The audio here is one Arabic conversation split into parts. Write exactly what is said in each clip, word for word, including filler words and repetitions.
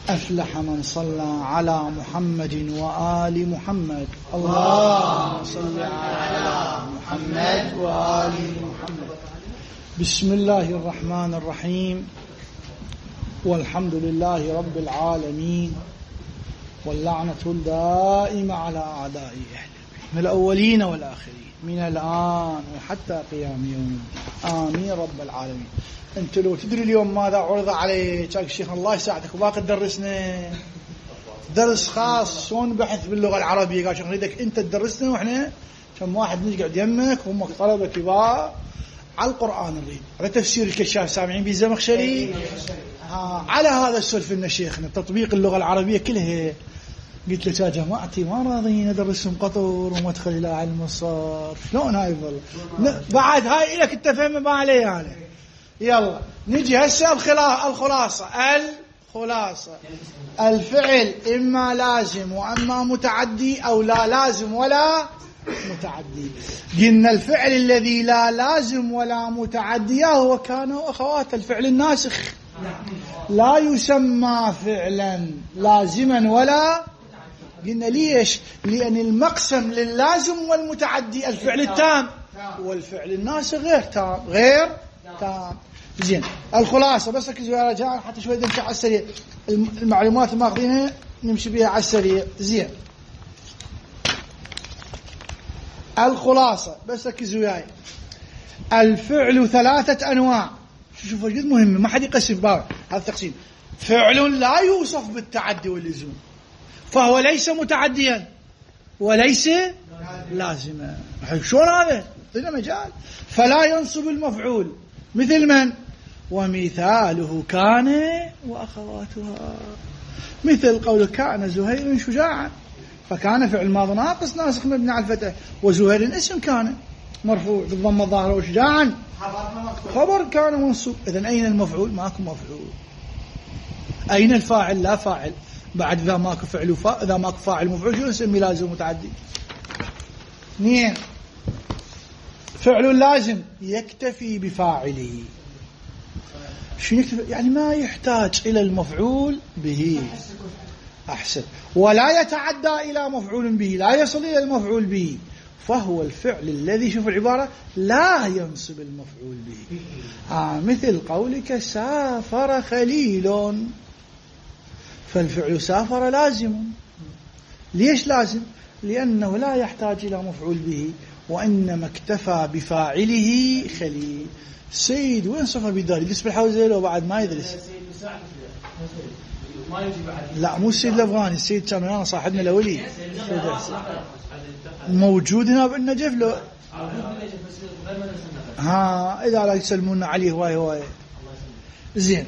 أفلح من صلى على محمد وآل محمد. اللهم صل على محمد وآل محمد. بسم الله الرحمن الرحيم، والحمد لله رب العالمين، واللعنة الدائمة على أعدائه من الأولين والآخرين من الآن وحتى قيام يوم الدين، آمين رب العالمين. أنت لو تدري اليوم ماذا عرض عليك الشيخ الله يساعدك وباقي تدرسنا درس خاص شلون بحث باللغة العربية. قال شيخ نريدك أنت تدرسنا وإحنا كم واحد نقعد يمك هم طلبة كبار على القرآن نريد على تفسير الكشاف سامعين به الزمخشري. ها على هذا السلف إن شيخنا تطبيق اللغة العربية كلها. قلت له يا جماعتي ما راضين ادرسهم قطر ومدخل الى علم الصرف شلون هاي والله بعد هاي لك انت فهم ما عليه يعني. يلا نجي هسه الخلاصه. الخلاصه الفعل اما لازم واما متعدي او لا لازم ولا متعدي. قلنا الفعل الذي لا لازم ولا متعدي هو كان واخوات الفعل الناسخ، لا يسمى فعلا لازما ولا. قلنا ليش؟ لأن المقسم لللازم والمتعدي الفعل التام، والفعل الناسخ غير تام غير تام. زين الخلاصة بس ركزوا يا رجال حتى شوي نمشي على السريع، المعلومات اللي ماخذينها نمشي بها على السريع. زين الخلاصة بس ركزوا وياي. الفعل ثلاثة أنواع. شوفوا جد مهم ما حد يقسم باب هذا التقسيم. فعل لا يوصف بالتعدي واللزوم فهو ليس متعديا وليس لازما. شلون هذا؟ طينا مجال. فلا ينصب المفعول مثل من؟ ومثاله كان وأخواتها. مثل قول كان زهير شجاعا، فكان فعل ماضي ناقص ناسخ مبني على الفتح، وزهير اسم كان مرفوع بالضمه الظاهره، وشجاعا خبر كان منصوب. إذن أين المفعول؟ ماكو مفعول. أين الفاعل؟ لا فاعل. بعد إذا ماكو فعل وفاعل إذا ماكو فاعل مفعول شو نسمي؟ لازم متعدي. اثنين فعل لازم يكتفي بفاعله. شو يكتفي؟ يعني ما يحتاج إلى المفعول به. أحسن. ولا يتعدى إلى مفعول به، لا يصل إلى المفعول به، فهو الفعل الذي شوف العبارة لا ينصب المفعول به. آه مثل قولك سافر خليل، فالفعل سافر لازم. ليش لازم؟ لأنه لا يحتاج إلى مفعول به، وإنما اكتفى بفاعله خليل. سيد وين صفى بدار؟ يدرس بالحوزة لو بعد ما يدرس؟ لا مو السيد الأفغاني، السيد كان ويانا صاحبنا الأولي موجود هنا بالنجف. لو ها إذا لا يسلمون عليه هواي هواي. زين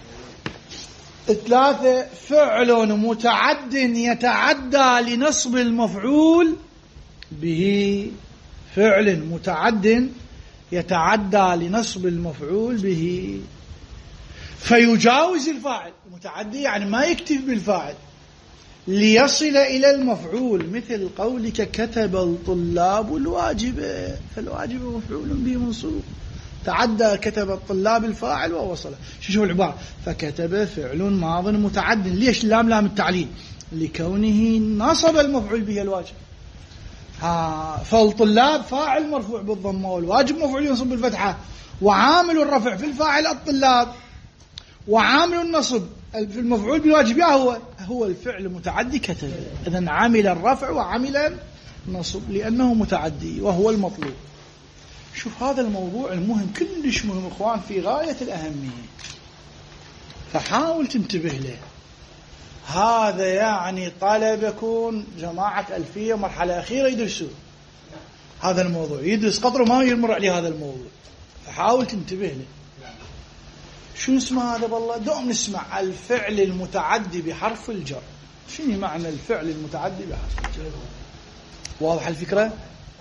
ثلاثة فعل متعد يتعدى لنصب المفعول به. فعل متعد يتعدى لنصب المفعول به فيجاوز الفاعل. متعدي يعني ما يكتب بالفاعل ليصل إلى المفعول. مثل قولك كتب الطلاب الواجب، فالواجب مفعول به منصوب. تعدى كتب الطلاب الفاعل ووصله. شوفوا العبارة. فكتب فعل ماض متعد. ليش اللام لام التعليل؟ لكونه نصب المفعول به الواجب. ها فالطلاب فاعل مرفوع بالضمة، والواجب مفعول ينصب بالفتحة، وعامل الرفع في الفاعل الطلاب، وعامل النصب في المفعول بالواجب يا هو هو الفعل متعدي كتب. إذن عامل الرفع وعامل النصب لأنه متعدي وهو المطلوب. شوف هذا الموضوع المهم كلش مهم إخوان في غاية الأهمية، فحاول تنتبه له. هذا يعني طالب يكون جماعة ألفية مرحلة أخيرة يدرسون هذا الموضوع، يدرس قطر ما يمر عليه هذا الموضوع، فحاول تنتبه له. شو اسمه هذا؟ بالله دوم نسمع الفعل المتعدي بحرف الجر. شنو معنى الفعل المتعدي بحرف الجر؟ واضح الفكرة؟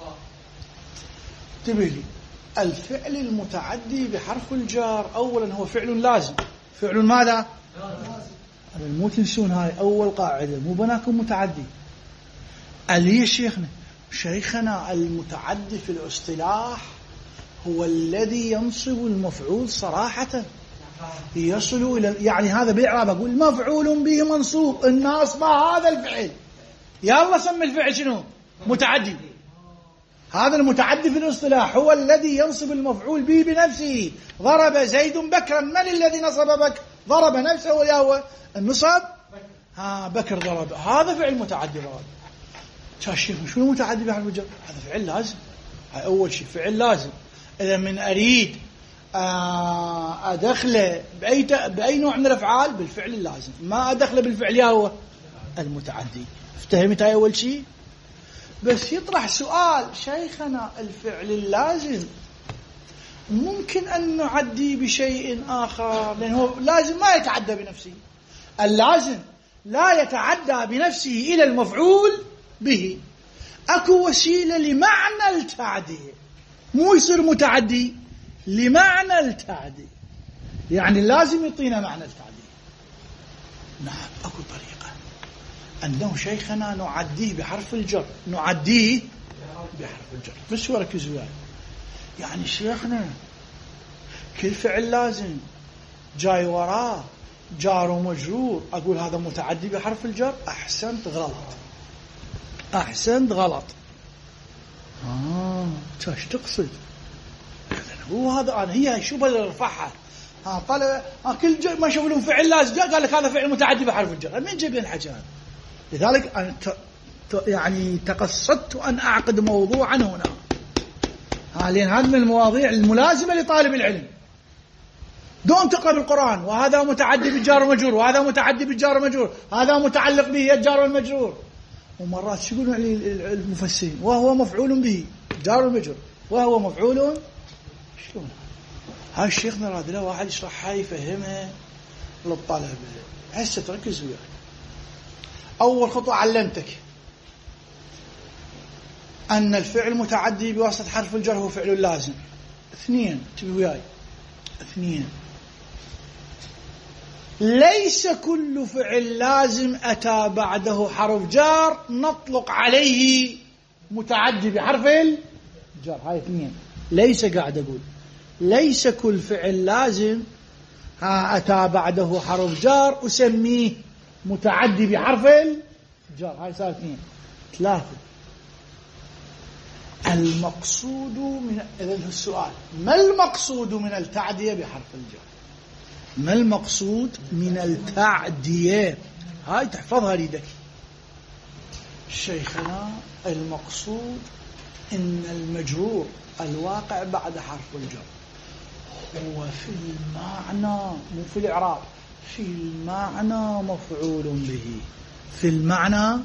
انتبه لي. الفعل المتعدي بحرف الجر أولا هو فعل لازم. فعل ماذا؟ هذا مو تنسون، هاي أول قاعدة. مو بناكم متعدي. علي شيخنا شيخنا المتعدي في الاصطلاح هو الذي ينصب المفعول صراحة. يصل إلى، يعني هذا بالإعراب أقول مفعول به منصوب الناصب هذا الفعل، يلا سمي الفعل شنو؟ متعدي. هذا المتعدي في الاصطلاح هو الذي ينصب المفعول به بنفسه. ضرب زيد بكرا، من الذي نصب بكر؟ ضرب نفسه ويا هو النصب. ها بكر ضرب، هذا فعل متعدي ضرب. شايف شو المتعدي بحرف الجر؟ هذا فعل لازم. هاي أول شيء فعل لازم. إذا من أريد أدخله بأي بأي نوع من الأفعال بالفعل اللازم، ما أدخله بالفعل يا هو المتعدي. افتهمت هاي أول شيء؟ بس يطرح سؤال شيخنا، الفعل اللازم ممكن أن نعدي بشيء آخر، لأنه لازم ما يتعدى بنفسه. اللازم لا يتعدى بنفسه إلى المفعول به. أكو وسيلة لمعنى التعدية، مو يصير متعدي لمعنى التعدية، يعني لازم يعطينا معنى التعدية. نعم أكو طريقة، أنه شيخنا نعديه بحرف الجر، نعديه بحرف الجر. بس وركزوا يعني يعني شيخنا كل فعل لازم جاي وراه جار ومجرور أقول هذا متعدي بحرف الجر؟ أحسنت غلط، أحسنت غلط. آه ايش تقصد؟ هو هذا أنا هي شو بدل ارفعها؟ ها طلع كل ج... ما شوفوا لهم فعل لازم جاء قال لك هذا فعل متعدي بحرف الجر، من جاب الحكي هذا؟ لذلك أنا ت... ت... يعني تقصدت أن أعقد موضوعا هنا، ها لأن هذه من المواضيع الملازمة لطالب العلم. دون تقرأ بالقرآن وهذا متعدي بالجار والمجرور، وهذا متعدي بالجار والمجرور، هذا متعلق به الجار والمجرور. ومرات شو يقولون المفسرين وهو مفعول به جار والمجرور، وهو مفعول. شلون هاي الشيخنا راد له واحد يشرحها يفهمها للطلبة. هسه تركز وياي. أول خطوة علمتك أن الفعل متعدي بواسطة حرف الجر هو فعل لازم. اثنين تبي وياي، اثنين ليس كل فعل لازم أتى بعده حرف جار نطلق عليه متعدي بحرف الجر. هاي اثنين، ليس قاعد أقول ليس كل فعل لازم ها أتى بعده حرف جار أسميه متعدي بحرف الجر. هاي صار اثنين. ثلاثة، المقصود من، إذا السؤال ما المقصود من التعدية بحرف الجر؟ ما المقصود من التعدية؟ هاي تحفظها ليدك شيخنا. المقصود إن المجرور الواقع بعد حرف الجر هو في المعنى، مو في الإعراب، في المعنى مفعول به، في المعنى.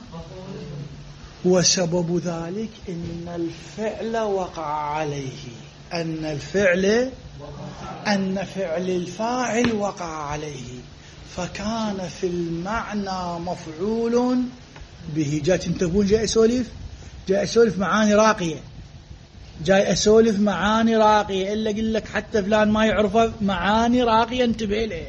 وسبب ذلك إن الفعل وقع عليه، أن الفعل أن فعل الفاعل وقع عليه، فكان في المعنى مفعول به. جاي تنتبهون؟ جاي أسولف جاي أسولف معاني راقية، جاي أسولف معاني راقية، إلا قل لك حتى فلان ما يعرفه معاني راقية انتبه لها.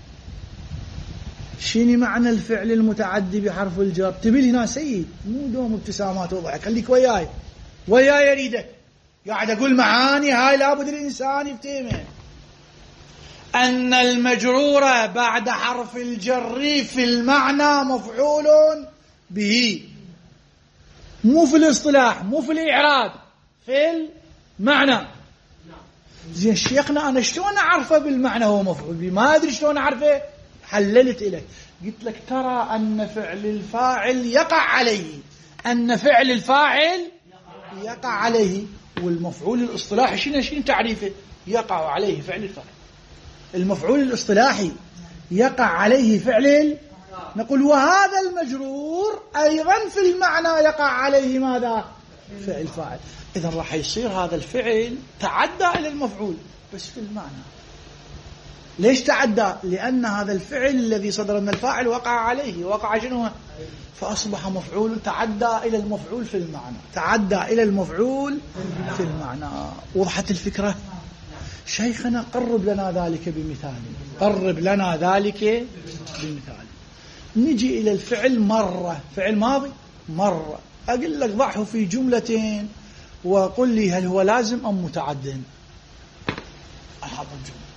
شيني معنى الفعل المتعدي بحرف الجر؟ تبي هنا سيد، مو دوم ابتسامات وضحك، خليك وياي وياي أريدك قاعد أقول معاني هاي لابد الإنسان يفتهمها. أن المجرور بعد حرف الجر في المعنى مفعول به، مو في الاصطلاح، مو في الإعراب، في المعنى. زين شيخنا أنا شلون أعرفه بالمعنى هو مفعول به؟ ما أدري شلون أعرفه. حللت إليك قلت لك ترى أن فعل الفاعل يقع عليه، أن فعل الفاعل يقع عليه، والمفعول الاصطلاحي شنو شنو تعريفه؟ يقع عليه فعل الفاعل. المفعول الاصطلاحي يقع عليه فعل، نقول وهذا المجرور أيضا في المعنى يقع عليه ماذا؟ فعل فاعل. إذن راح يصير هذا الفعل تعدى إلى المفعول بس في المعنى. ليش تعدى؟ لأن هذا الفعل الذي صدر من الفاعل وقع عليه، وقع شنو؟ فأصبح مفعول، تعدى إلى المفعول في المعنى، تعدى إلى المفعول في المعنى. وضحت الفكرة؟ شيخنا قرب لنا ذلك بمثال، قرب لنا ذلك بمثال. نجي إلى الفعل مرة، فعل ماضي مرة، أقول لك ضعه في جملتين وقل لي هل هو لازم أم متعد. أحط الجملة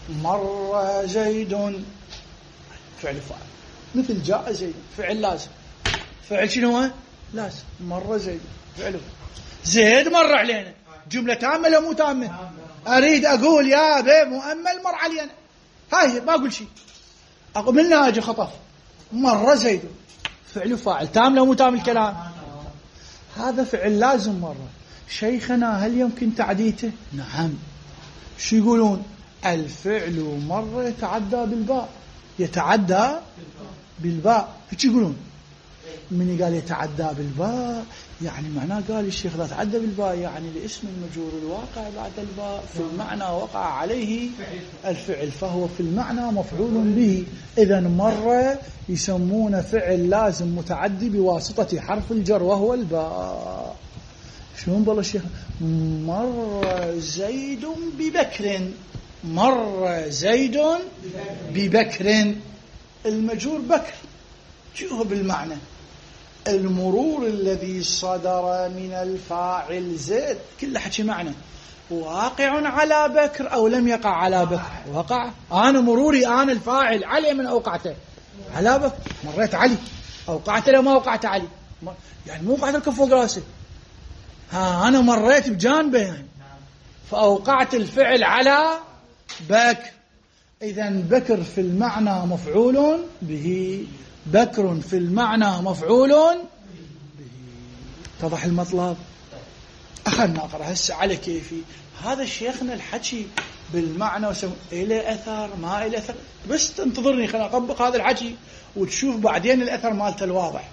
مر زيد فعل فاعل، مثل جاء زيد فعل لازم. فعل شنو هو؟ لازم. مر زيد فعله. زيد مر علينا، جملة تامة لا مو تامة؟ أريد أقول يا بي مؤمل مر علينا، هاي ما أقول شيء، أقول منها أجي خطف. مر زيد فعل فاعل، تام لا مو تام الكلام؟ هذا فعل لازم مرة. شيخنا هل يمكن تعديته؟ نعم. شو يقولون؟ الفعل مرة يتعدى بالباء، يتعدى بالباء. ايش يقولون؟ من قال يتعدى بالباء يعني معناه قال الشيخ لا تعدى بالباء يعني الاسم المجرور الواقع بعد الباء في المعنى وقع عليه الفعل، فهو في المعنى مفعول به. إذا مرة يسمون فعل لازم متعدي بواسطة حرف الجر وهو الباء. شلون بالله الشيخ؟ مر زيد ببكر، مر زيد ببكر، المجرور بكر شو بالمعنى؟ المرور الذي صدر من الفاعل زيد كله حكي معنى، واقع على بكر أو لم يقع على بكر؟ وقع. أنا مروري أنا الفاعل علي من أوقعته على بكر، مريت علي، أوقعته لو ما أوقعت علي يعني مو قاعد الكف فوق راسي، ها أنا مريت بجانبه يعني فأوقعت الفعل على بكر. إذا بكر في المعنى مفعول به، بكر في المعنى مفعول به. اتضح المطلب؟ أخذنا نقرأ هسه على كيفي. هذا شيخنا الحكي بالمعنى وسم... إلى أثر ما إلى أثر، بس تنتظرني خلنا أطبق هذا الحكي وتشوف بعدين الأثر مالته الواضح.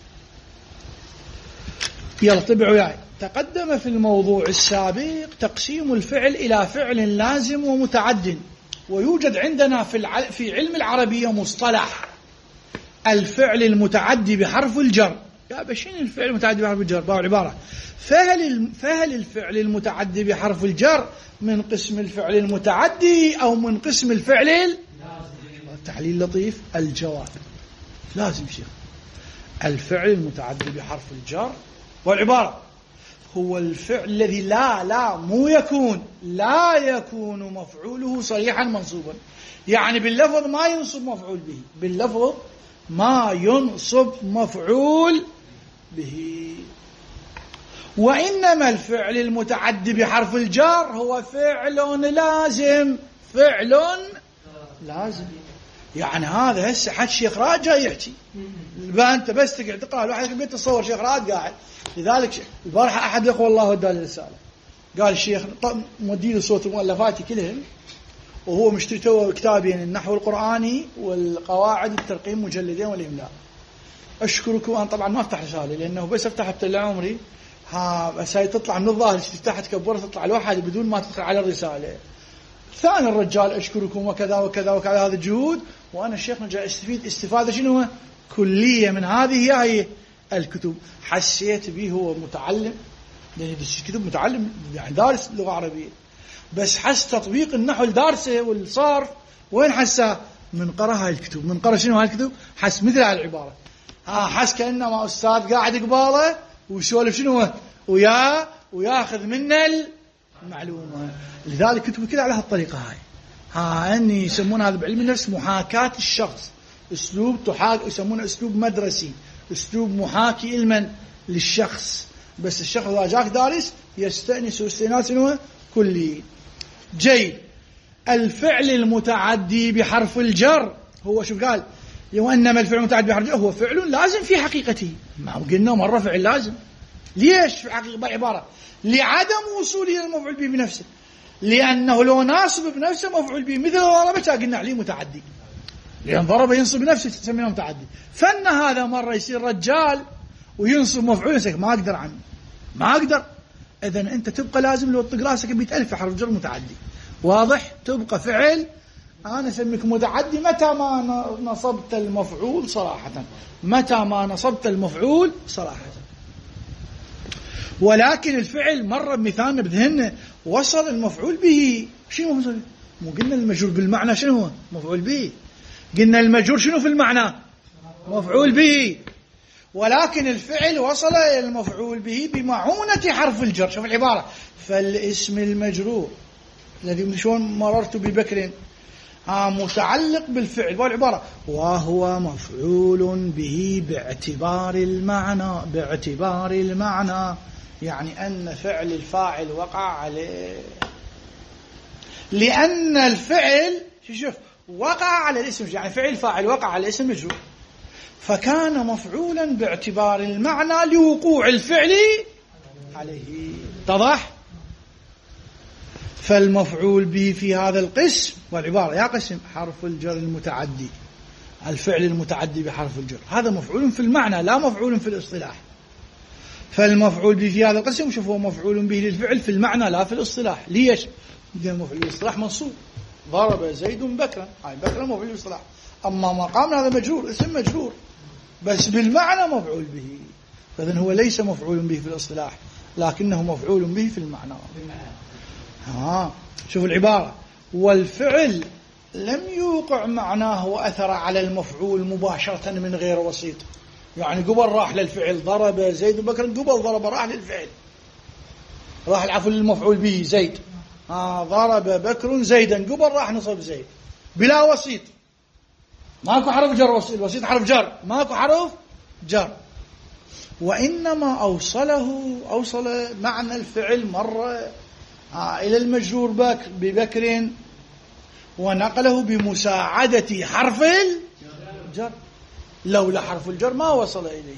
يلا طبعوا وياي. تقدم في الموضوع السابق تقسيم الفعل إلى فعل لازم ومتعد، ويوجد عندنا في الع... في علم العربية مصطلح الفعل المتعدي بحرف الجر. يا بشين الفعل المتعدي بحرف الجر؟ باو العبارة. فهل فهل الفعل المتعدي بحرف الجر من قسم الفعل المتعدي أو من قسم الفعل ال... التحليل لطيف. الجواب لازم شيخ. الفعل المتعدي بحرف الجر والعبارة هو الفعل الذي لا لا مو يكون لا يكون مفعوله صريحا منصوبا، يعني باللفظ ما ينصب مفعول به، باللفظ ما ينصب مفعول به. وإنما الفعل المتعدي بحرف الجر هو فعل لازم، فعل لازم. يعني هذا هسه حد شيخ راد جاي يحكي، أنت بس تقعد تقرأ الواحد البيت تصور شيخ راد قاعد. لذلك البارحة أحد الأخوة والله ودى الرسالة قال الشيخ مودي له صوت مؤلفاتي كلهم وهو مشتري تو كتابين النحو القرآني والقواعد الترقيم مجلدين والإملاء. أشكركم. أنا طبعا ما أفتح رسالة لأنه بس أفتح طلع عمري ها بس هاي تطلع من الظاهر تفتح تكبر تطلع الواحد بدون ما تدخل على الرسالة. ثاني الرجال أشكركم وكذا وكذا وكذا هذه الجهود، وأنا الشيخ نجا استفيد استفادة شنو هو كلية من هذه هي الكتب. حسيت به هو متعلم لأن يدرس كتب متعلم يعني دارس لغة عربية، بس حس تطبيق النحو الدارسة والصرف وين حسه؟ من قرأ هاي الكتب، من قرأ شنو هاي الكتب حس مثل هاي العبارة، ها حس كأنما أستاذ قاعد قباله ويسولف شنو وياه وياخذ منا المعلومة. لذلك كتب كده على هالطريقة هاي، ها أني يسمون هذا بعلم النفس محاكاة الشخص، أسلوب تحاك يسمونه أسلوب مدرسي، أسلوب محاكي علما للشخص، بس الشخص إذا جاك دارس يستأنس واستئناس شنو كلي. جيد. الفعل المتعدي بحرف الجر هو شو قال؟ وإنما الفعل المتعدي بحرف الجر هو فعل لازم في حقيقته. ما قلنا مرة فعل لازم. ليش في حقيقة عبارة؟ لعدم وصوله المفعول به بنفسه، لأنه لو ناصب بنفسه مفعول به مثل ضربته قلنا عليه متعدي، لأن ضرب ينصب بنفسه تسميه متعدي. فإن هذا مرة يصير رجال وينصب مفعول نفسه ما أقدر عنه، ما أقدر. إذا أنت تبقى لازم لو تطق راسك مئة ألف حرف جر متعدي. واضح؟ تبقى فعل أنا أسميك متعدي متى ما نصبت المفعول صراحة، متى ما نصبت المفعول صراحة. ولكن الفعل مرة بمثالنا بذهننا وصل المفعول به. شنو وصل؟ مو قلنا المجرور بالمعنى شنو هو؟ مفعول به. قلنا المجرور شنو في المعنى؟ مفعول به. ولكن الفعل وصل إلى المفعول به بمعونة حرف الجر. شوف العبارة، فالاسم المجرور الذي شلون مررت ببكر آه متعلق بالفعل. والعبارة وهو مفعول به باعتبار المعنى، باعتبار المعنى يعني أن فعل الفاعل وقع عليه، لأن الفعل شوف وقع على الاسم، يعني فعل الفاعل وقع على الاسم مجرور، فكان مفعولا باعتبار المعنى لوقوع الفعل عليه. اتضح؟ فالمفعول به في هذا القسم، والعبارة يا قسم حرف الجر المتعدي، الفعل المتعدي بحرف الجر، هذا مفعول في المعنى لا مفعول في الاصطلاح. فالمفعول به في هذا القسم شوف هو مفعول به للفعل في المعنى لا في الاصطلاح. ليش؟ لأن مفعول الاصطلاح منصوب، ضرب زيد بكرا، هاي بكرا مفعول الاصطلاح، أما مقام هذا مجرور، اسم مجرور بس بالمعنى مفعول به، فإذن هو ليس مفعول به في الاصطلاح لكنه مفعول به في المعنى. ها شوف العبارة والفعل لم يوقع معناه وأثر على المفعول مباشرة من غير وسيط، يعني قبل راح للفعل ضرب زيد بكرا، قبل ضرب راح للفعل، راح العفو للمفعول به زيد، آه ضرب بكر زيدا، قبل راح نصب زيد بلا وسيط، ماكو حرف جر وسيط، الوسيط حرف جر، ماكو حرف جر، وإنما أوصله أوصل معنى الفعل مرة آه إلى المجرور بكر ببكر ونقله بمساعدة حرف الجر، لولا حرف الجر ما وصل إليه،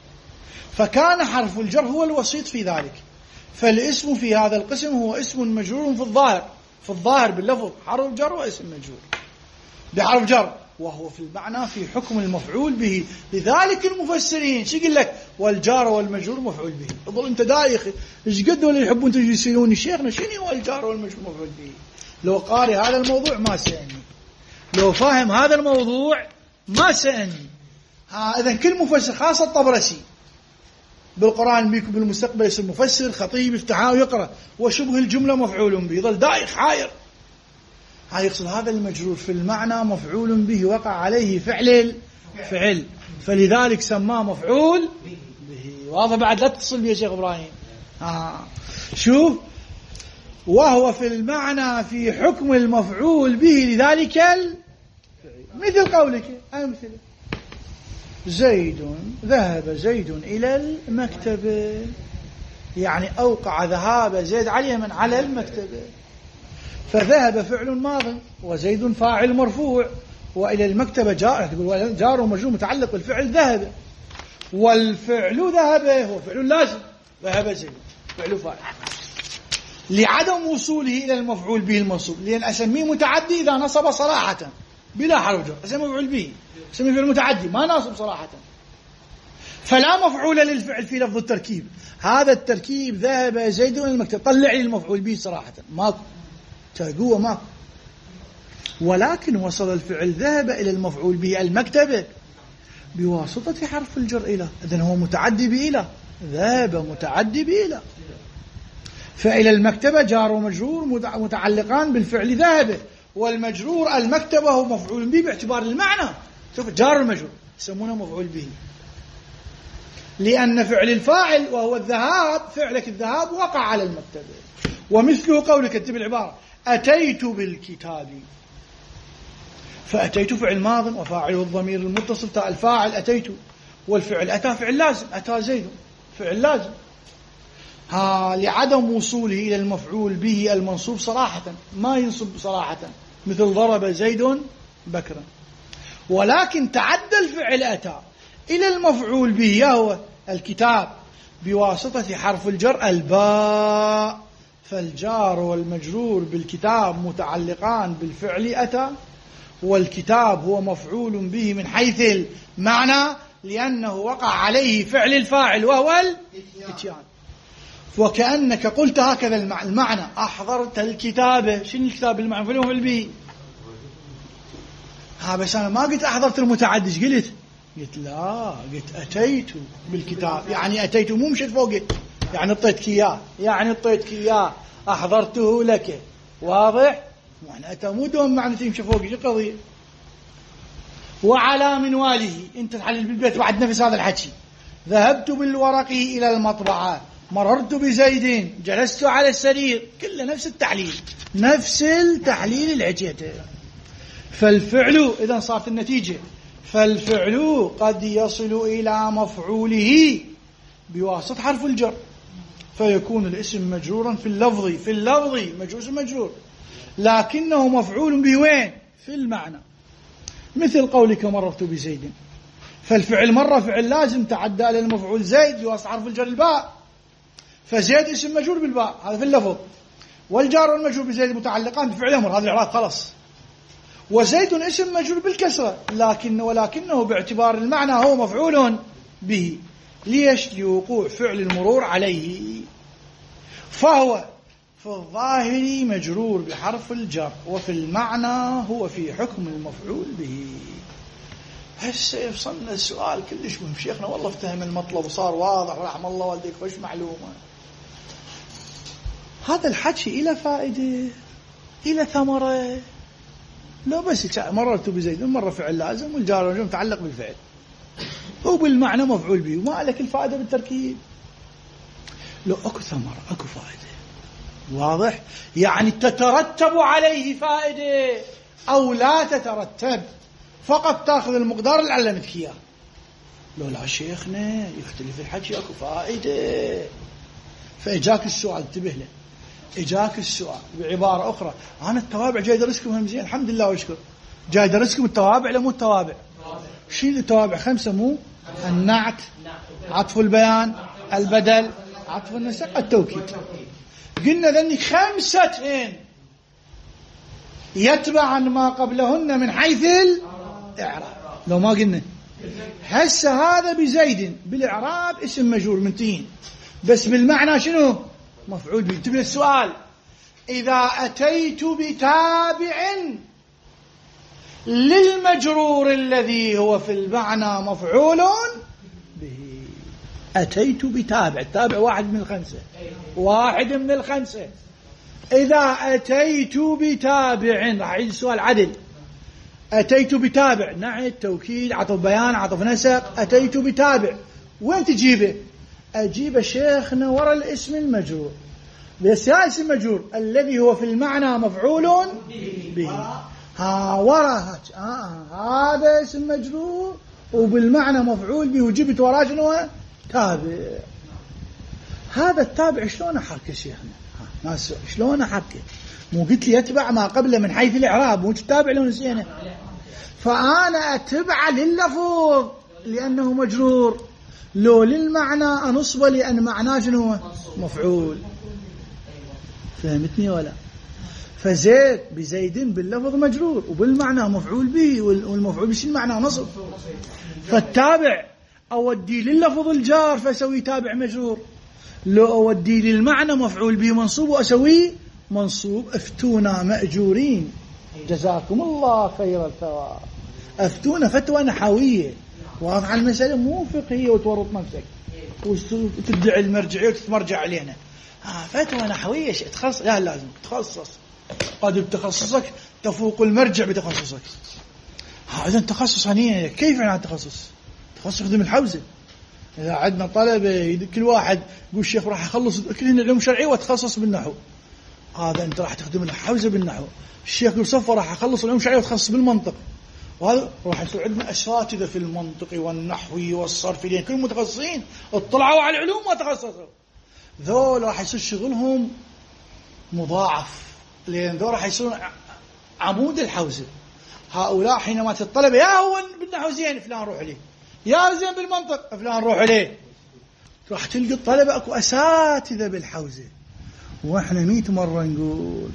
فكان حرف الجر هو الوسيط في ذلك. فالاسم في هذا القسم هو اسم مجرور في الظاهر، في الظاهر باللفظ حرف جر واسم مجرور بحرف جر، وهو في المعنى في حكم المفعول به. لذلك المفسرين شو يقول لك والجار والمجرور مفعول به. اظل انت دايخ ايش قد ولا يحبون تجي يسالوني شيخنا شنو هو الجار والمجرور مفعول به؟ لو قاري هذا الموضوع ما سألني، لو فاهم هذا الموضوع ما سألني. ها اذا كل مفسر خاصه الطبرسي بالقرآن بيكون بالمستقبل يصير مفسر خطيب يفتحها ويقرأ وشبه الجملة مفعول به، يظل دايخ حاير. هاي يقصد هذا المجرور في المعنى مفعول به وقع عليه فعل الفعل، فلذلك سماه مفعول به. واضح بعد؟ لا تتصل به يا شيخ إبراهيم. آه. شوف وهو في المعنى في حكم المفعول به لذلك ال... مثل قولك أمثل زيد ذهب زيد إلى المكتبة، يعني أوقع ذهاب زيد على من على المكتبة، فذهب فعل ماض وزيد فاعل مرفوع وإلى المكتبة جار، تقول جار ومجرور متعلق بالفعل ذهب، والفعل ذهب هو فعل لازم، ذهب زيد فعل فاعل، لعدم وصوله إلى المفعول به المنصوب، لأن أسميه متعدي إذا نصب صراحة بلا حرف جر، أسميه مفعول به، أسميه فعل متعدي ما ناصب صراحة، فلا مفعول للفعل في لفظ التركيب. هذا التركيب ذهب زيد إلى المكتب، طلع لي المفعول به صراحة ماكو، تلقوه ماكو، ولكن وصل الفعل ذهب إلى المفعول به المكتبة بواسطة حرف الجر إلى، إذن هو متعدي بإلى، ذهب متعدي بإلى، فإلى المكتبة جار ومجرور متعلقان بالفعل ذهب، والمجرور المكتبة هو مفعول به باعتبار المعنى، شوف جار المجرور يسمونه مفعول به، لأن فعل الفاعل وهو الذهاب، فعلك الذهاب وقع على المكتبة. ومثله قولك اكتب العبارة أتيت بالكتاب، فأتيت فعل ماض وفاعله الضمير المتصل تاء الفاعل أتيت، والفعل أتى فعل لازم، أتى زيد فعل لازم، ها لعدم وصوله إلى المفعول به المنصوب صراحة، ما ينصب صراحة مثل ضرب زيد بكرا، ولكن تعدى الفعل أتى إلى المفعول به هو الكتاب بواسطة حرف الجر الباء، فالجار والمجرور بالكتاب متعلقان بالفعل أتى، والكتاب هو مفعول به من حيث المعنى لأنه وقع عليه فعل الفاعل وهو الاتيان، وكأنك قلت هكذا المعنى أحضرت الكتابة. شنو الكتاب المعنى في المفعول به؟ ها بس أنا ما قلت أحضرت المتعدي، قلت قلت لا قلت أتيت بالكتاب، يعني أتيت مو مشيت فوقه، يعني اعطيتك إياه، يعني اعطيتك إياه أحضرته لك. واضح؟ يعني أتى مو دوم معنى تمشي فوقه، شو قضية؟ وعلى منواله، أنت تحلل بالبيت بعد نفس هذا الحكي، ذهبت بالورق إلى المطبعة، مررت بزيد، جلست على السرير، كله نفس التحليل، نفس التحليل اللي حكيته. فالفعل إذن صارت النتيجة فالفعل قد يصل إلى مفعوله بواسطة حرف الجر فيكون الاسم مجرورا في اللفظ في اللفظ مجوز مجرور لكنه مفعول به وين؟ في المعنى. مثل قولك مررت بزيد، فالفعل مرة فعل لازم تعدى إلى المفعول زيد بواسطة حرف الجر الباء، فزيد اسم مجرور بالباء هذا في اللفظ، والجار والمجرور بزيد متعلقان بفعل أمر هذا الإعراب خلص، وزيد اسم مجرور بالكسرة لكن ولكنه باعتبار المعنى هو مفعول به. ليش؟ لوقوع فعل المرور عليه، فهو في الظاهر مجرور بحرف الجر وفي المعنى هو في حكم المفعول به. هسه يوصلنا السؤال كلش مهم شيخنا والله افتهم المطلب وصار واضح ورحم الله والديك خوش معلومة. هذا الحكي إلى فائدة إلى ثمرة؟ لو بس مررت بزيد مرة فعل لازم والجار والمجرور متعلق بالفعل وبالمعنى مفعول به وما لك الفائدة بالتركيب. لو أكو ثمرة أكو فائدة واضح، يعني تترتب عليه فائدة أو لا تترتب، فقط تأخذ المقدار اللي علمتك إياه. لو لا شيخنا يختلف الحكي أكو فائدة. فإجاك السؤال انتبه له، إجاك السؤال بعبارة أخرى، أنا التوابع جاي درسكم هم زين الحمد لله واشكر، جاي درسكم التوابع لمو التوابع. شيل التوابع خمسة مو النعت، عطف البيان، البدل، عطف النسق، التوكيد. قلنا ذني خمسة يتبع ما قبلهن من حيث الإعراب. لو ما قلنا هسه هذا بزيد بالإعراب اسم مجرور منتين، بس بالمعنى شنو؟ مفعول به. انتبه السؤال، إذا أتيت بتابع للمجرور الذي هو في المعنى مفعول به، أتيت بتابع، التابع واحد من الخمسة، واحد من الخمسة. إذا أتيت بتابع راح يجي السؤال عدل، أتيت بتابع نعت توكيد عطف بيان عطف نسق، أتيت بتابع وين تجيبه؟ أجيب شيخنا ورا الاسم المجرور، بس يا اسم مجرور الذي هو في المعنى مفعول به، ها ورا آه هذا اسم مجرور وبالمعنى مفعول به وجبت وراه شنو؟ تابع. هذا التابع شلون أحركه شيخنا؟ ناس شلون أحركه؟ مو قلت لي يتبع ما قبله من حيث الإعراب، مو تتابع لو نسينا. فأنا أتبع لللفظ لأنه مجرور، لو للمعنى أنصبه لأن معناه شنو؟ مفعول. فهمتني ولا؟ فزيد بزيد باللفظ مجرور وبالمعنى مفعول به، والمفعول به شنو معناه؟ نصب. فالتابع أودي لللفظ الجار فأسوي تابع مجرور، لو أودي للمعنى مفعول به منصوب وأسوي منصوب. افتونا مأجورين جزاكم الله خير الثواب. افتونا فتوى نحوية واضحة المسألة، مو فقهية وتورط نفسك وتدعي المرجعية وتتمرجع علينا. ها فتوى نحوية شيء تخصص، لا لازم تخصص، قد بتخصصك تفوق المرجع بتخصصك. ها إذن تخصص هنية كيف يعني التخصص؟ تخصص خدم الحوزة. إذا عندنا طلبة كل واحد يقول الشيخ راح أخلص كلنا علوم شرعية وأتخصص بالنحو، هذا أنت راح تخدم الحوزة بالنحو. الشيخ يقول صفة راح أخلص العلوم الشرعية وأتخصص بالمنطق، وهذا راح يصير عندنا أساتذة في المنطق والنحو والصرف لين كل متخصصين اطلعوا على العلوم وتخصصوا. ذول راح يصير شغلهم مضاعف، لأن ذول راح يصيرون عمود الحوزة. هؤلاء حينما تطلب يا هو بالنحو زين فلان روح عليه، يا زين بالمنطق فلان روح عليه، راح تلقى الطلبة أكو أساتذة بالحوزة. وإحنا مئة مرة نقول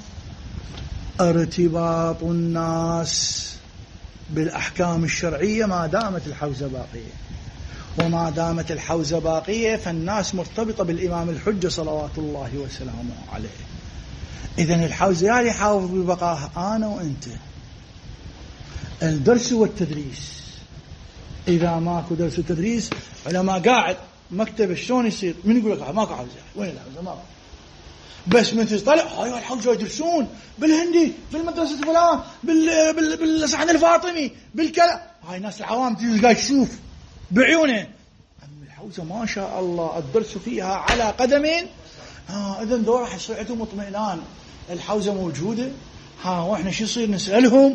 ارتباط الناس بالأحكام الشرعية ما دامت الحوزة باقية، وما دامت الحوزة باقية فالناس مرتبطة بالإمام الحجة صلوات الله وسلامه عليه. إذن الحوزة يعني حافظ ببقاها أنا وأنت. الدرس والتدريس، إذا ماكو درس وتدريس علماء قاعد مكتب شلون يصير؟ من يقول لك ماكو حوزة؟ وين الحوزة؟ ماكو. بس من تطلع هاي الحوزة يدرسون بالهندي بالمدرسة فلان بال بال بالصحن الفاطمي بالكلام، هاي ناس العوام تلقى تشوف بعيونه. أما الحوزة ما شاء الله الدرس فيها على قدمين. ها إذن دول راح يصير عندهم اطمئنان، الحوزة موجودة. ها وإحنا شو يصير نسألهم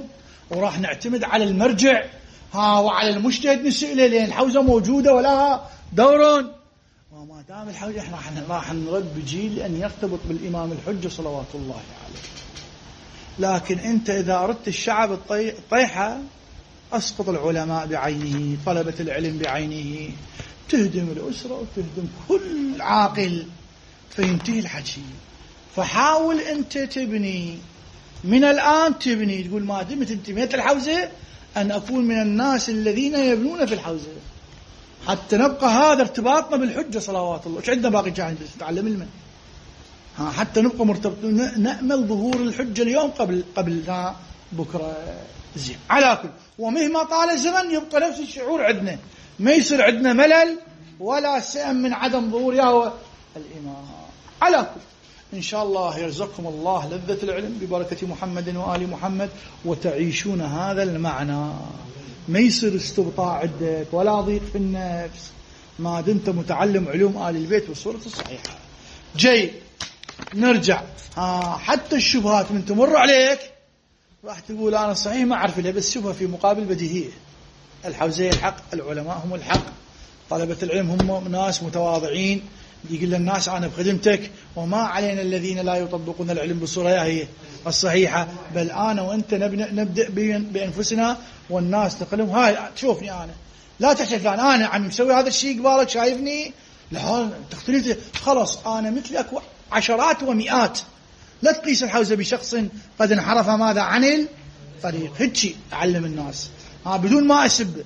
وراح نعتمد على المرجع ها وعلى المجتهد نسأله لأن الحوزة موجودة ولها دور. وما دام الحوزة احنا راح نربي جيل أن يرتبط بالإمام الحجة صلوات الله عليه. لكن أنت إذا أردت الشعب الطيحة أسقط العلماء بعينه، طلبة العلم بعينه، تهدم الأسرة وتهدم كل عاقل، فينتهي الحكي. فحاول أنت تبني من الآن، تبني تقول ما دمت انتميت الحوزة أن أكون من الناس الذين يبنون في الحوزة حتى نبقى هذا ارتباطنا بالحجة صلوات الله. وش عندنا باقي جاهز نتعلم المن ها حتى نبقى مرتبطين، نأمل ظهور الحجة اليوم قبل قبل بكرة. زين على كل، ومهما طال الزمن يبقى نفس الشعور عندنا، ما يصير عندنا ملل ولا سئم من عدم ظهور يا الإمام. على كل إن شاء الله يرزقكم الله لذة العلم ببركة محمد وآل محمد، وتعيشون هذا المعنى. ما يصير استبطاء عندك ولا ضيق في النفس ما دمت متعلم علوم آل البيت والصورة الصحيحة. جيد، نرجع. آه حتى الشبهات من تمر عليك راح تقول أنا صحيح ما أعرف لها، بس شبهة في مقابل بديهية. الحوزية الحق، العلماء هم الحق، طلبة العلم هم ناس متواضعين، يقول للناس أنا بخدمتك، وما علينا الذين لا يطبقون العلم بالصورة هي الصحيحة، بل أنا وأنت نبدأ بأنفسنا والناس تقلهم. هاي تشوفني أنا، لا تحكي فلان أنا عم مسوي هذا الشيء قبالك شايفني، لا تختلف، خلاص أنا مثلك عشرات ومئات. لا تقيس الحوزة بشخص قد انحرف ماذا عن الطريق. هتشي أعلم الناس ها بدون ما أسب.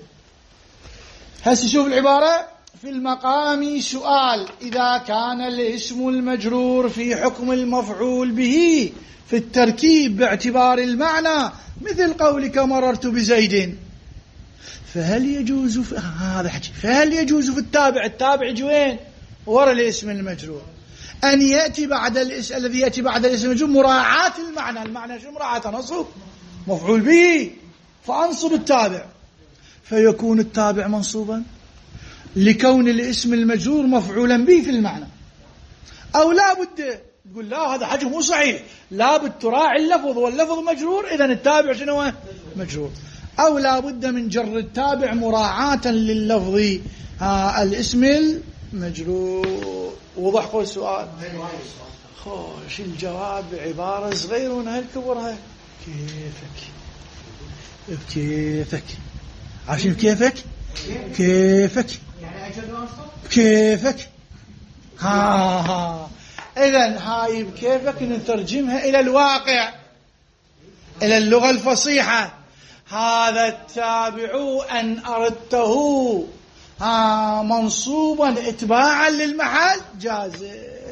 هسه شوف العبارة في المقام سؤال: إذا كان الاسم المجرور في حكم المفعول به في التركيب باعتبار المعنى مثل قولك مررت بزيد، فهل يجوز في... هذا حكي فهل يجوز في التابع التابع جوين ورا الاسم المجرور أن يأتي بعد الاسم الذي يأتي بعد الاسم المجرور مراعاة المعنى؟ المعنى شو مراعاة؟ نصب مفعول به، فأنصب التابع، فيكون التابع منصوبا لكون الاسم المجرور مفعولا به في المعنى. أو لا بد تقول لا هذا حكي مو صحيح، لا بد تراعي اللفظ واللفظ مجرور، إذن التابع شنو مجرور. أو لا بد من جر التابع مراعاة لللفظ ها الاسم المجرور. وضح قول السؤال؟ خوش الجواب بعبارة صغيرة ونهاية كبرها. كيفك بكيفك عشان كيفك كيفك كيفك ها ها إذن هاي بكيفك نترجمها إلى الواقع، إلى اللغة الفصيحة. هذا التابع أن أردته ها منصوبا اتباعا للمحل جاز،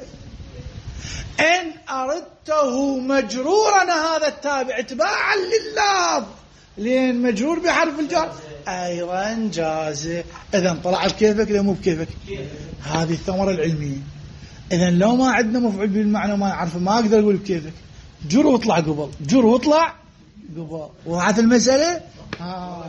إن أردته مجرورا هذا التابع اتباعا لللفظ لين مجرور بحرف الجر أيضا جاز. إذن طلع بكيفك لا مو بكيفك. هذه الثمرة العلمية. إذن لو ما عندنا مفعول بالمعنى ما نعرفه ما أقدر أقول بكيفك. جر واطلع قبل، جر واطلع قبل. وضعت المسألة؟ آه.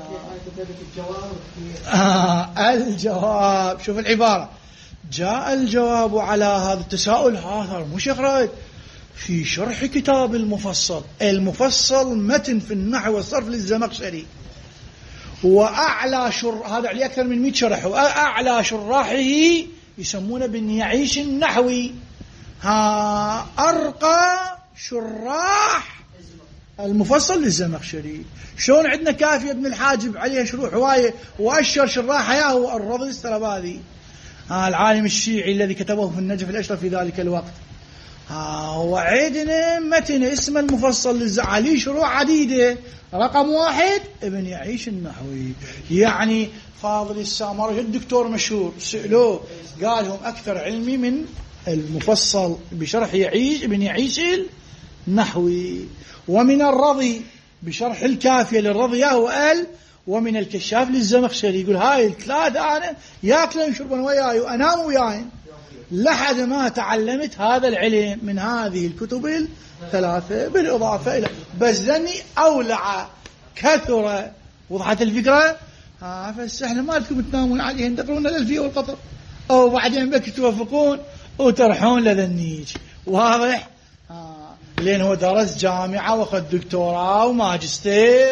آه. الجواب شوف العبارة: جاء الجواب على هذا التساؤل. هذا مو شيخ في شرح كتاب المفصل. المفصل متن في النحو والصرف للزمخشري، وأعلى شر هذا عليه أكثر من مئة شرح، وأعلى شراحه يسمونه بالنيعيش النحوي. ها أرقى شراح المفصل للزمخشري. شلون عندنا كافي ابن الحاجب عليه شروح هواية، وأشهر شراحه يا هو الرضي السلبادي العالم الشيعي الذي كتبه في النجف الأشرف في ذلك الوقت. وعندنا متن اسم المفصل للزعالي شروح عديدة. رقم واحد ابن يعيش النحوي، يعني فاضل السامري الدكتور مشهور، سألوه قال هم أكثر علمي من المفصل بشرح يعيش ابن يعيش النحوي، ومن الرضي بشرح الكافية للرضي هو قال، ومن الكشاف للزمخشري. يقول هاي الثلاثة أنا ياكلون يشربون وياي وأنام وياي لحد ما تعلمت هذا العلم من هذه الكتب الثلاثة، بالإضافة إلى بزني أولع كثرة. وضحت الفكرة؟ ها فالسحلة ما لكم تنامون عليهن تقرون الألفية والقطر، أو بعدين بك توافقون وترحون لذنيج. واضح؟ ها لأن هو درس جامعة وأخذ دكتوراه وماجستير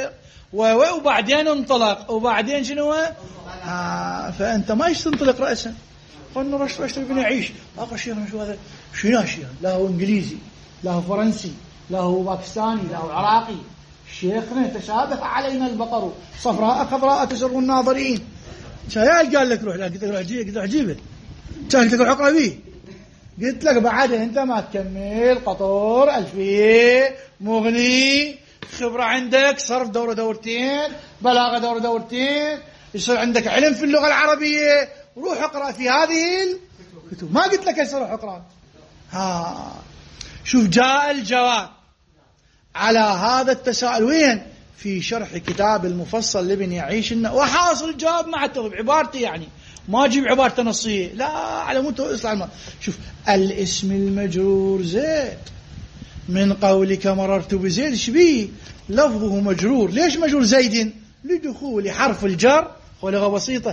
وبعدين انطلق وبعدين شنو؟ آه فأنت ما ايش تنطلق رأسا. قلنا رش رش بن يعيش أقول شيخ شو هذا؟ شنو شيخ؟ لا هو إنجليزي، لا هو فرنسي، لا هو باكستاني، لا هو عراقي. شيخنا تشابه علينا البقر صفراء خضراء تسر الناظرين. شايل قال لك روح، لا قلت له روح جيبه، قلت له جيبه، قلت لك روح اقرا بيه، قلت لك بعدها انت ما تكمل قطور ألفية مغني، خبرة عندك، صرف دورة دورتين، بلاغة دورة دورتين، يصير عندك علم في اللغة العربية، روح اقرأ في هذه الكتب. ما قلت لك هسه روح اقرأ. ها شوف جاء الجواب على هذا التساؤل وين؟ في شرح كتاب المفصل لابن يعيش. وحاصل الجواب مع التضرب عبارتي، يعني ما اجيب عبارة نصية، لا على مود اصلع الماء. شوف الاسم المجرور زيد، من قولك مررت بزيد شبيه لفظه مجرور. ليش مجرور زيد؟ لدخول حرف الجر ولغة بسيطة،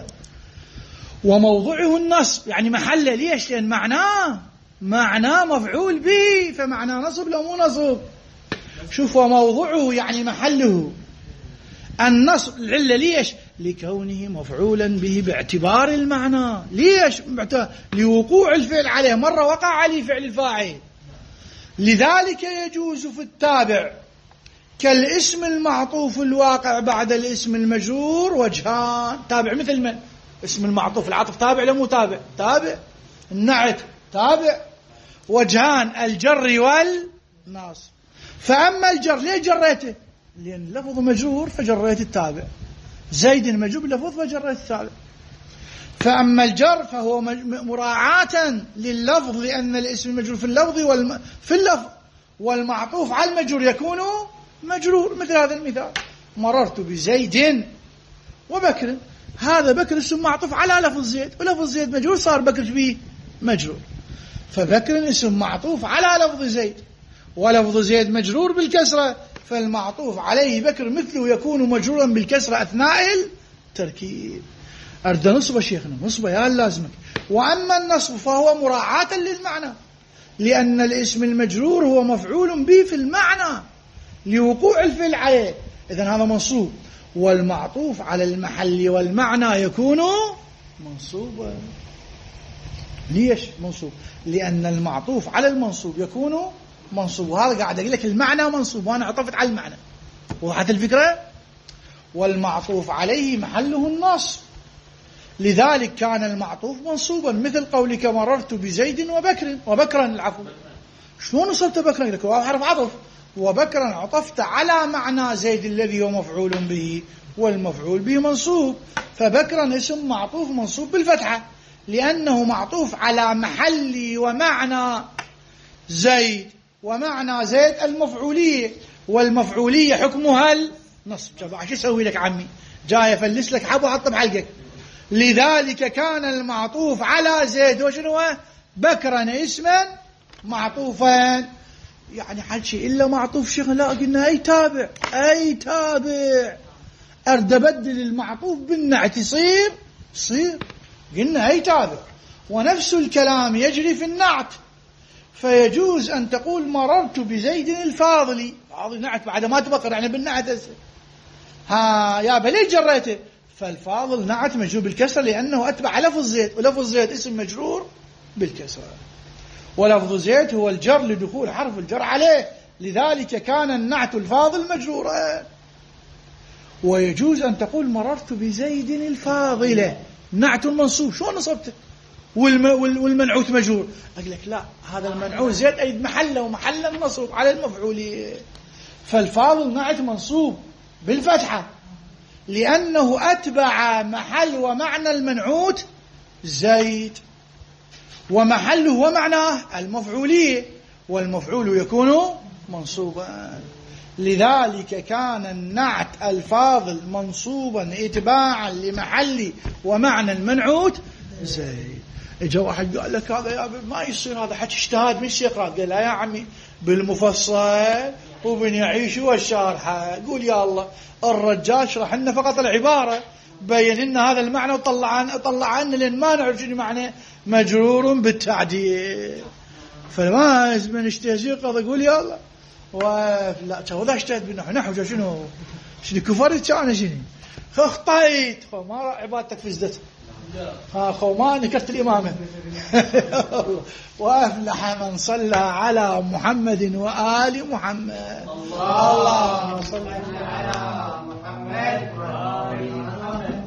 وموضعه النصب يعني محله. ليش؟ لأن معناه معناه مفعول به، فمعناه نصب لو مو نصب. شوف وموضعه يعني محله النصب. العلة ليش؟ لكونه مفعولا به باعتبار المعنى. ليش؟ لوقوع الفعل عليه، مرة وقع عليه فعل الفاعل. لذلك يجوز في التابع كالاسم المعطوف الواقع بعد الاسم المجرور وجهان. تابع مثل من؟ اسم المعطوف العطف تابع لمو تابع؟ تابع. النعت تابع. وجهان الجر والناصب. فأما الجر ليه جريته؟ لأن لفظ مجرور فجريت التابع. زيد مجرور باللفظ فجريت التابع. فأما الجر فهو مراعاة لللفظ، لأن الاسم المجرور في اللفظ والم... في اللفظ والمعطوف على المجرور يكون مجرور. مثل هذا المثال: مررت بزيد وبكر. هذا بكر اسم معطوف على لفظ زيد، ولفظ زيد مجرور صار بكر فيه مجرور. فبكر اسم معطوف على لفظ زيد، ولفظ زيد مجرور بالكسرة، فالمعطوف عليه بكر مثله يكون مجرورا بالكسرة أثناء التركيب. أرد نصب شيخنا، نصب يا لازمك. وأما النصب فهو مراعاة للمعنى، لأن الاسم المجرور هو مفعول به في المعنى لوقوع الفعل عليه، إذن هذا منصوب. والمعطوف على المحل والمعنى يكون منصوبا. ليش منصوب؟ لأن المعطوف على المنصوب يكون منصوب. وهذا قاعد أقول لك المعنى منصوب وأنا عطفت على المعنى. وضحت الفكرة؟ والمعطوف عليه محله النصب، لذلك كان المعطوف منصوبا، مثل قولك مررت بزيد وبكر وبكرا. العفو، شلون نصبت بكرا؟ لك هو حرف عطف، وبكرا عطفت على معنى زيد الذي هو مفعول به، والمفعول به منصوب. فبكرا اسم معطوف منصوب بالفتحة، لأنه معطوف على محل ومعنى زيد، ومعنى زيد المفعولية، والمفعولية حكمها النصب. شوف شو اسوي لك عمي، جاي افلس لك حب وحط بحلقك. لذلك كان المعطوف على زيد وشنو؟ بكرا اسما معطوفا. يعني حد شيء إلا معطوف شيخنا؟ لا، قلنا أي تابع، أي تابع. أرد أبدل المعطوف بالنعت يصير يصير قلنا أي تابع. ونفس الكلام يجري في النعت، فيجوز أن تقول مررت بزيد الفاضلي. هذا نعت بعد ما تبقر، يعني بالنعت هسه. ها يا بلي جريته؟ فالفاضل نعت مجرور بالكسر لأنه أتبع لفظ زيد، ولفظ زيد اسم مجرور بالكسر، ولفظ زيد هو الجر لدخول حرف الجر عليه، لذلك كان النعت الفاضل مجرورا. ويجوز أن تقول مررت بزيد الفاضلة، نعت منصوب، شو نصبته؟ والم والمنعوت مجرور. أقول لك لا، هذا المنعوت زيد أي محله ومحل النصب على المفعولية. فالفاضل نعت منصوب بالفتحة لأنه أتبع محل ومعنى المنعوت زيد، ومحله ومعناه المفعولية، والمفعول يكون منصوبا. لذلك كان النعت الفاضل منصوبا اتباعا لمحل ومعنى المنعوت زيد. اجا واحد قال لك هذا يا ما يصير، هذا حكي اجتهاد من الشيخ. قال لا يا عمي، بالمفصل وبن يعيش والشارحة. قول يا الله، الرجال شرح لنا فقط العبارة، بين لنا هذا المعنى وطلع عنا طلع عنا لأن ما نعرف شنو معنى مجرور بالتعديل. فما من اشتهي قضى قول يا الله. ولا هذا اشتهد بالنحو، نحو شنو شنو كفرت أنا شنو خطيت خو ما عبادتك فزدت ها خو ما نكرت الإمامة وأفلح من صلى على محمد وآل محمد. الله صلى